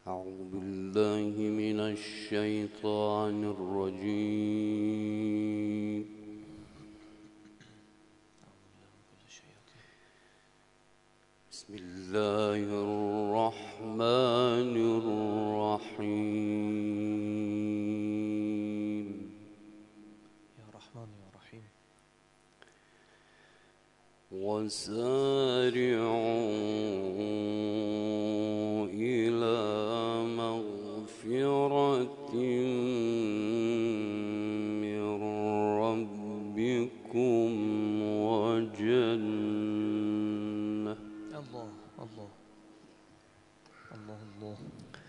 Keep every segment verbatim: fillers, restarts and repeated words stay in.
أعوذ بالله من الشيطان الرجيم. بسم الله الرحمن الرحيم. يا رحمن يا رحيم. وسارعوا إلى مغفرة من ربكم وجنة الله الله الله الله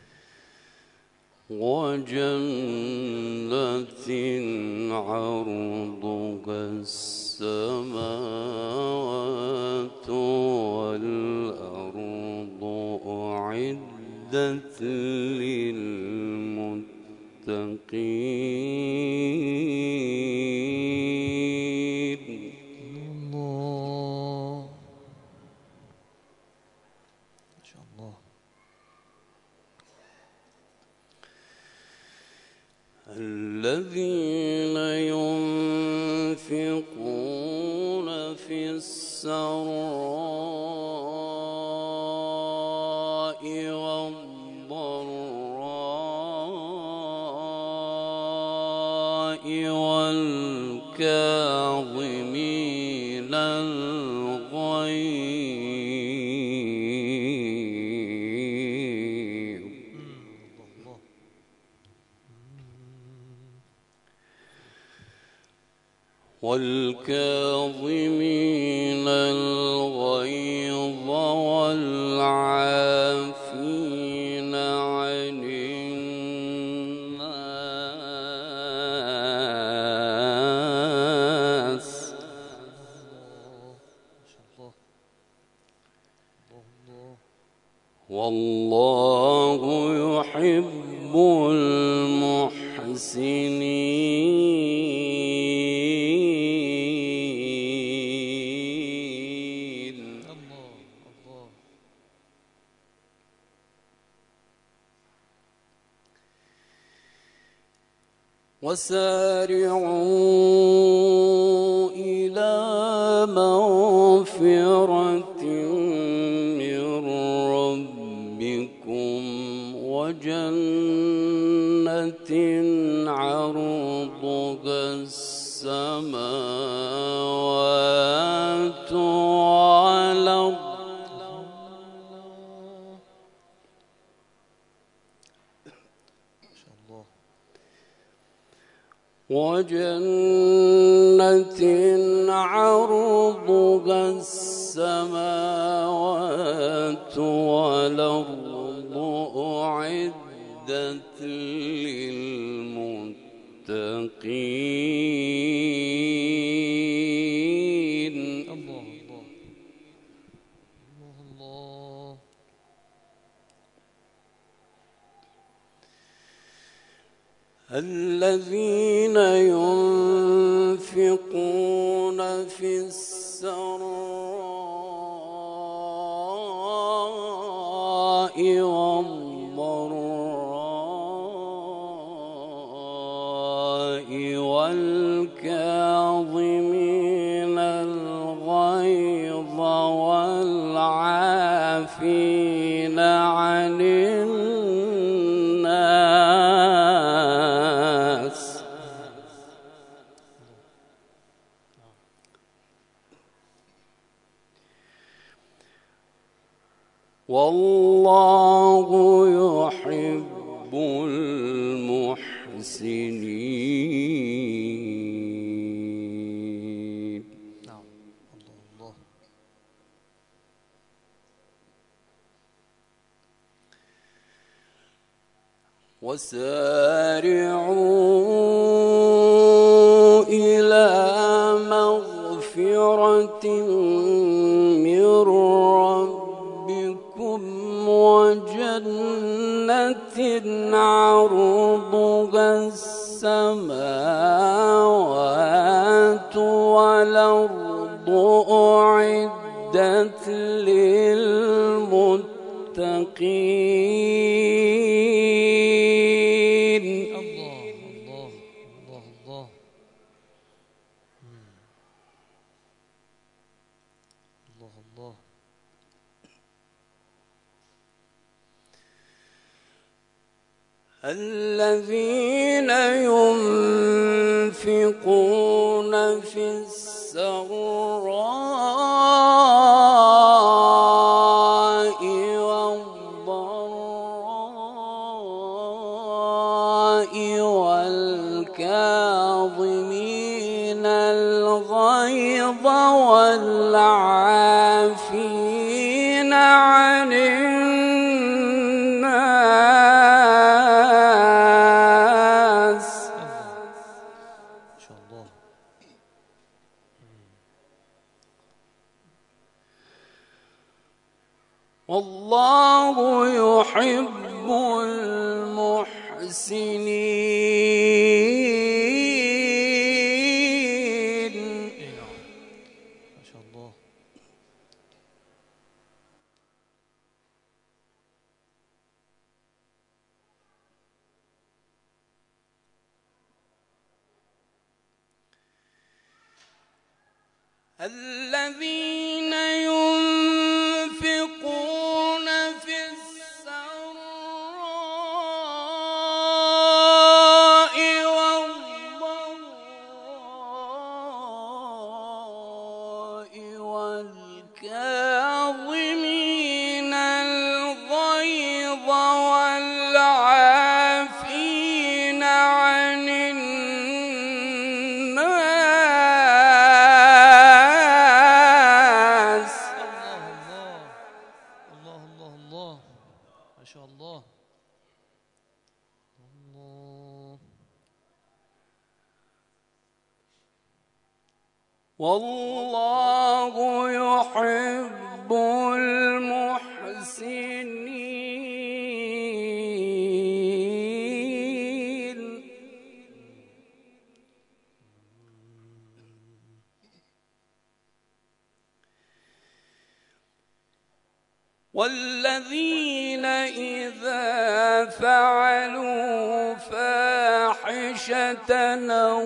وجنة عرضها السماوات والأرض أعدت للمتقين. الله ما شاء الله. الذين ينفقون في السراء والضراء والكاظمين الغيظ والكاظمين الغيظ والعافين عن الناس والله يحب المحسنين. وسارعوا إلى مغفرة من ربكم وجنة عرضها السماوات والأرض وجنة عرضها السماوات والأرض أعدت للمتقين. الله الله الله. الذين ينفقون في السراء والضراء والكاظمين الغيظ والعافين عن الناس والله يحب المحسنين. نعم الله الله. وسارعوا إلى مغفرة من ربكم وجنة عرضها السماوات والأرض أعدت للمتقين. الذين ينفقون في السراء والضراء والكاظمين الغيظ والعافين عن والله يحب المحسنين. ما شاء الله. الذين ينفقون في السراء والضراء والكاظمين الغيظ والعافين عن والله يحب المحسنين. والذين إذا فعلوا فاحشة أو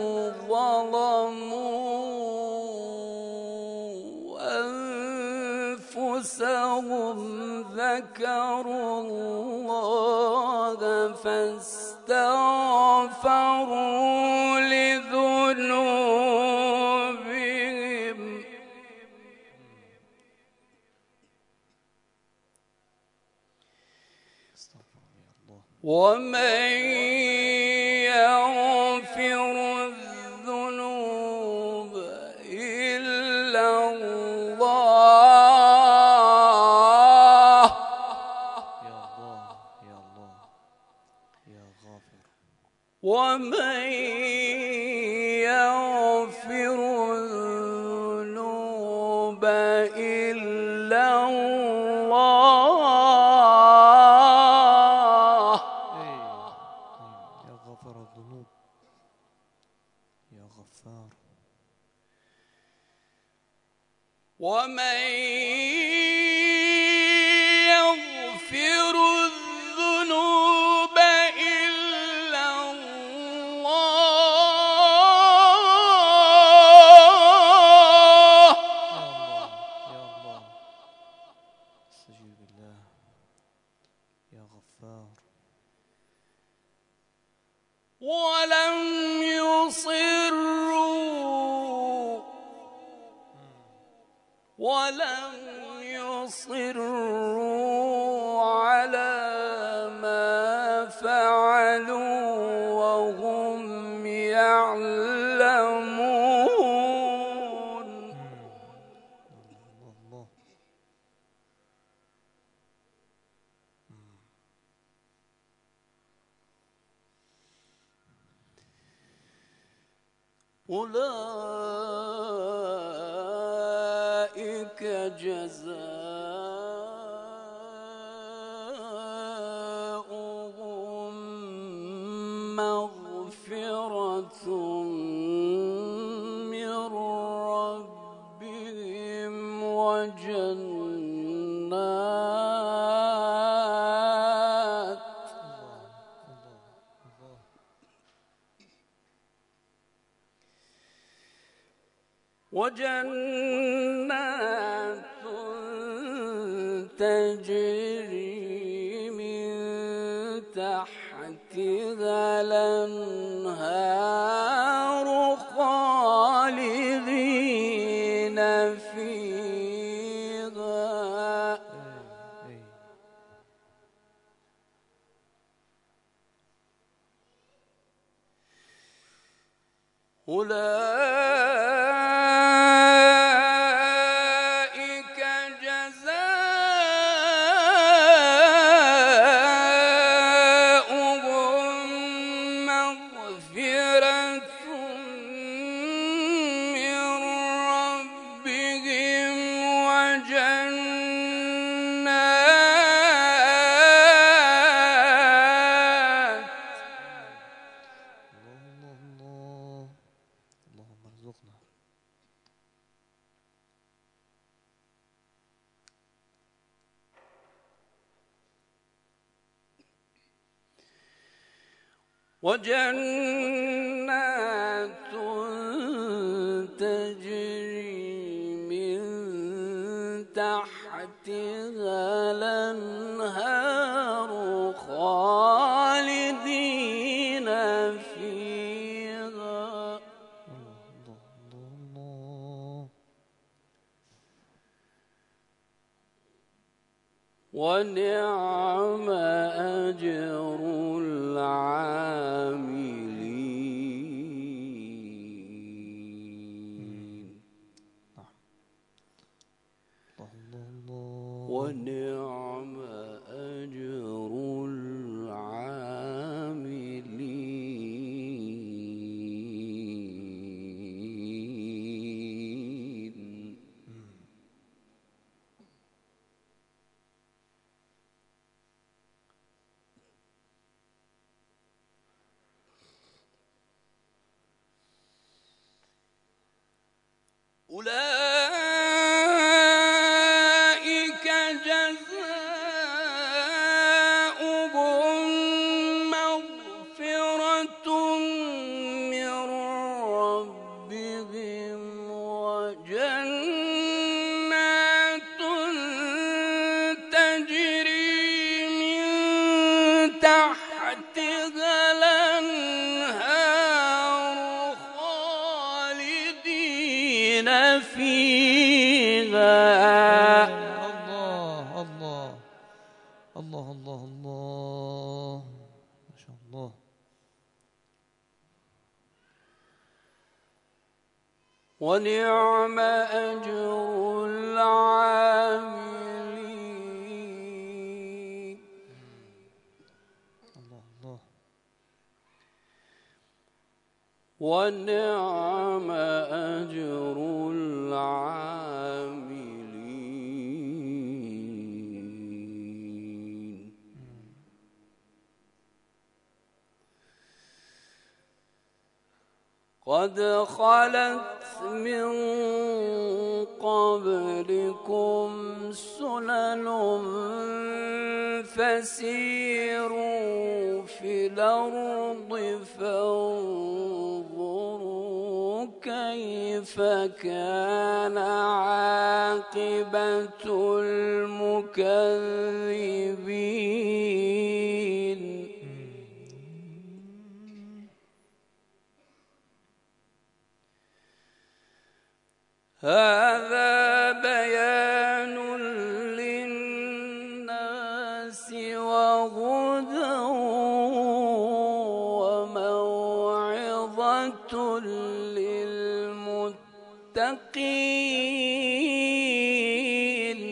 ظلموا أنفسهم ذكروا الله فاستغفروا لذنوبهم ومن يغفر الذنوب إلا الله. يا الله يا الله يا غافر. ومن يغفر الذنوب إلا الله. ومن يغفر الذنوب إلا الله. يا الله استجيب بالله يا غفار. ولم يصروا ولم يصروا على ما فعلوا وهم يعلمون. الله. أولئك جزاؤهم مغفرة من ربهم وجنات وجنات تجري من تحتها تحتها الأنهار خالدين فيها. أي أي أولئك جزاؤهم مغفرة من ربهم وجنات. الله الله الله اللهم ارزقنا. وجنات تجري من تحتها الأنهار خالدين فيها. الله الله الله الله ونعم أجر العاملين. نعم الله الله الله ونعم أجر العاملين. أولئك جزاؤهم مغفرة من ربهم وجنات تجري من تحتها الأنهار خالدين فيها. الله الله الله الله الله ما شاء الله. ونعم أجر العاملين. الله الله ونعم أجر العاملين. قد خلت من قبلكم سنن فسيروا في الأرض فانظروا كيف كان عاقبة المكذبين. هذا بيان للناس وهدى وموعظة للمتقين.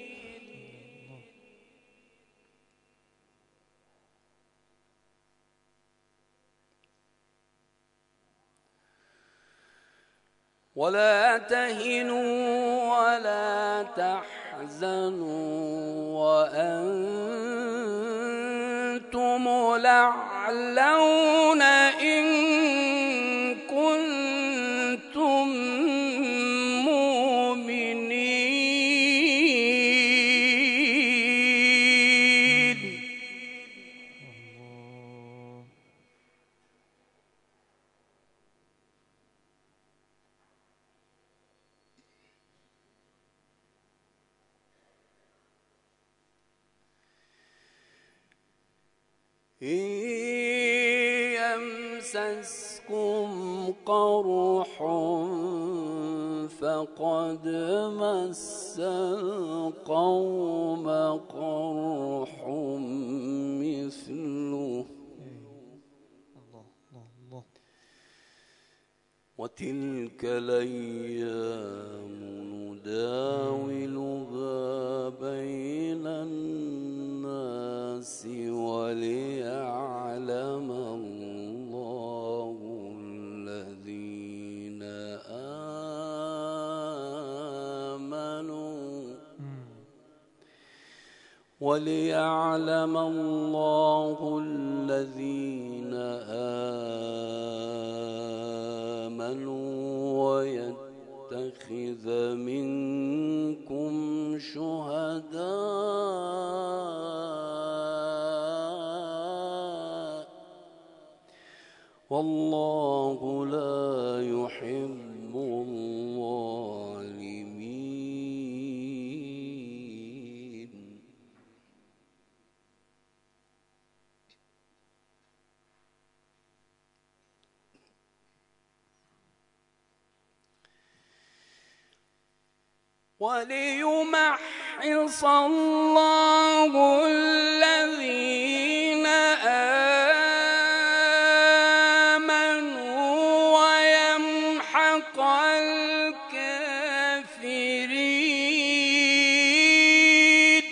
ولا تهنوا ولا تحزنوا وأنتم الأعلون إن كنتم مؤمنين. إن يمسسكم قرح فقد مس القوم قرح مثله وتلك الأيام نداولها بين الناس وليعلم الله الذين آمنوا وليعلم الله الذين آمنوا ويتخذ منكم شهداء والله لا يحب الظالمين. وليمحص الله الذين آمنوا ويمحق الكافرين.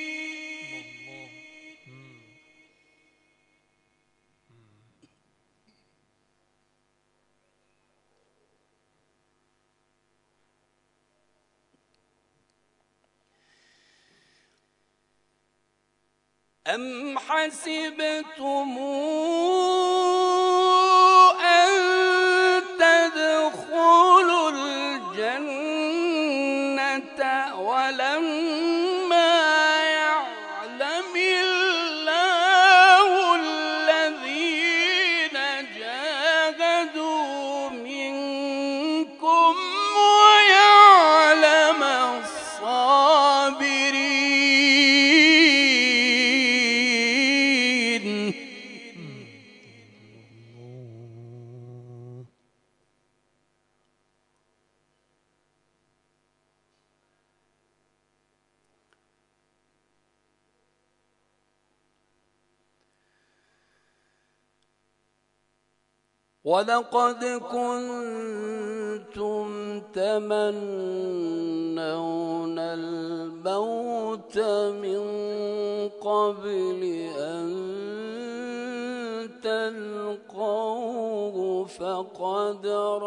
أم حسبتم أن تدخلوا الجنة ولما يعلم الله الذين جاهدوا منكم ويعلم الصابرين. ولقد كنتم تمنون الموت من قبل أن تلقوه فقد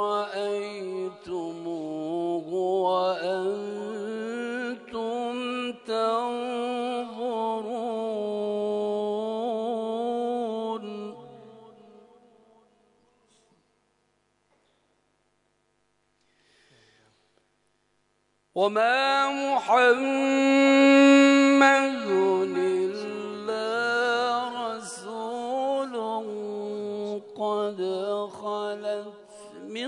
رأيتموه وأنتم تنظرون. وما محمد إلا رسول قد خلت من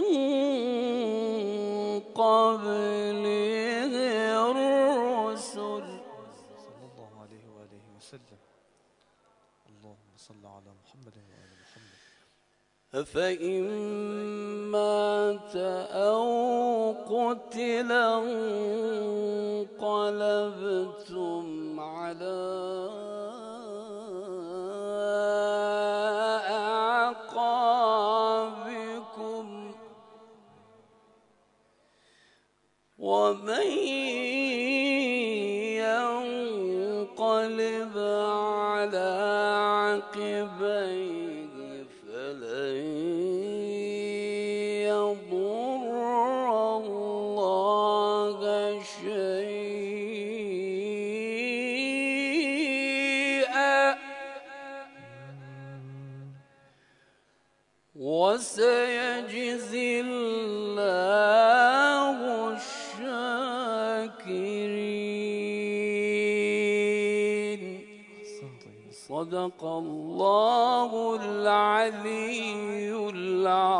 قبله الرسل. صلى الله عليه وآله وسلم. اللهم صل على محمد وآل محمد. أفإن مات أو قتل انقلبتم على أعقابكم ومن ينقلب على عقبيه فلن يضر الله شيئا وسيجزي الله الشاكرين. صدق الله العلي العظيم.